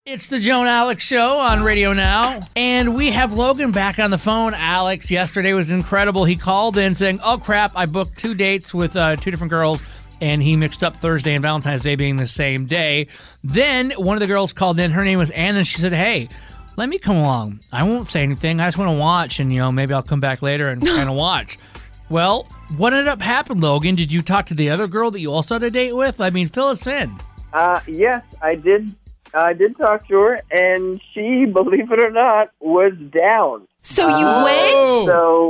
It's the Joe and Alex Show on Radio Now, and we have Logan back on the phone. Alex, yesterday was incredible. He called in saying, oh crap, I booked 2 dates with 2 different girls, and he mixed up Thursday and Valentine's Day being the same day. Then one of the girls called in. Her name was Anna, and she said, hey, let me come along. I won't say anything. I just want to watch, and maybe I'll come back later and kind of watch. Well, what ended up happening, Logan? Did you talk to the other girl that you also had a date with? I mean, fill us in. Yes, I did. I did talk to her, and she, believe it or not, was down. So you went?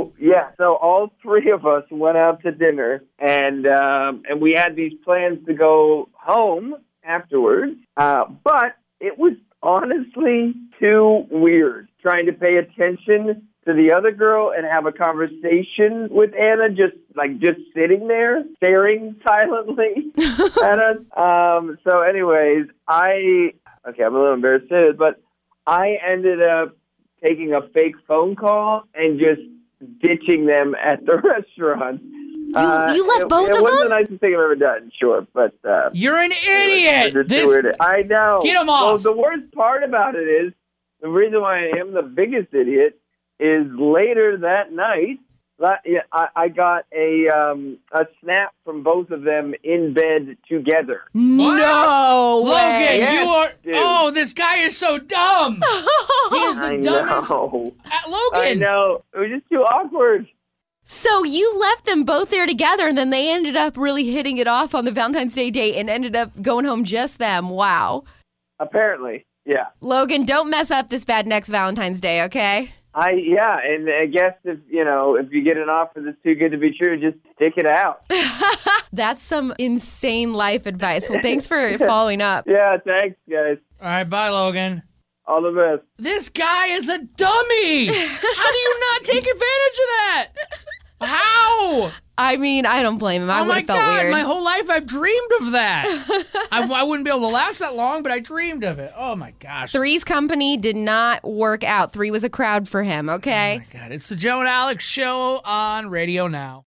So all 3 of us went out to dinner, and we had these plans to go home afterwards. But it was honestly too weird trying to pay attention to the other girl and have a conversation with Anna, just sitting there, staring silently at us. So anyways, I'm a little embarrassed to say this, but I ended up taking a fake phone call and just ditching them at the restaurant. You left both of them? It wasn't the nicest thing I've ever done, sure, but... You're an idiot! I know. Get him off! Well, the worst part about it is, the reason why I am the biggest idiot is later that night, I got a snap from both of them in bed together. No way. Logan, Yes, you are... dude. Oh, this guy is so dumb! He is the dumbest... Know. Logan! I know. It was just too awkward. So you left them both there together, and then they ended up really hitting it off on the Valentine's Day date and ended up going home just them. Wow. Apparently, yeah. Logan, don't mess up this bad next Valentine's Day, okay? And I guess if you get an offer that's too good to be true, just stick it out. That's some insane life advice. Well, thanks for following up. Yeah, thanks, guys. All right, bye, Logan. All the best. This guy is a dummy! How do you not take advantage of that? How? I mean, I don't blame him. I would have felt weird. My whole life I've dreamed of that. I wouldn't be able to last that long, but I dreamed of it. Oh, my gosh. Three's company did not work out. 3 was a crowd for him, okay? Oh, my God. It's the Joe and Alex Show on Radio Now.